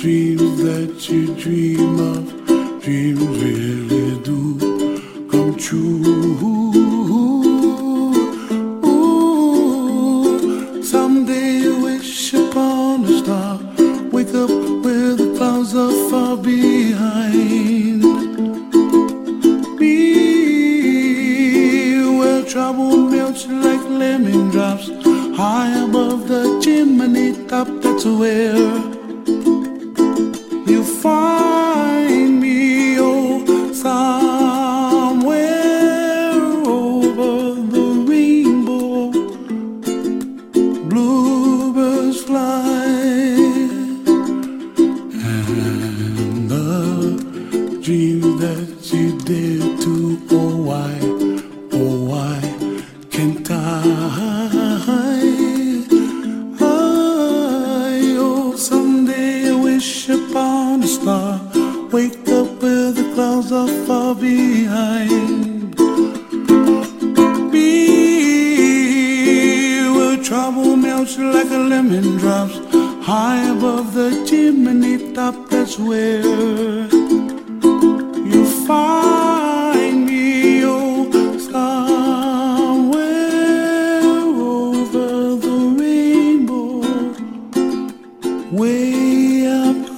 dreams that you dream of, dreams really do come true. Someday you wish upon a star, wake up where the clouds are far behind me, where trouble melts like lemon drops, high above the chimney top. That's where you find me, oh, somewhere over the rainbow. Bluebirds fly, and the dream that you dare to, oh why can't I? Oh, someday I wish upon a star, wake up where the clouds are far behind me, where trouble melts like a lemon drops, high above the chimney top. That's where you find me, oh, somewhere over the rainbow, way up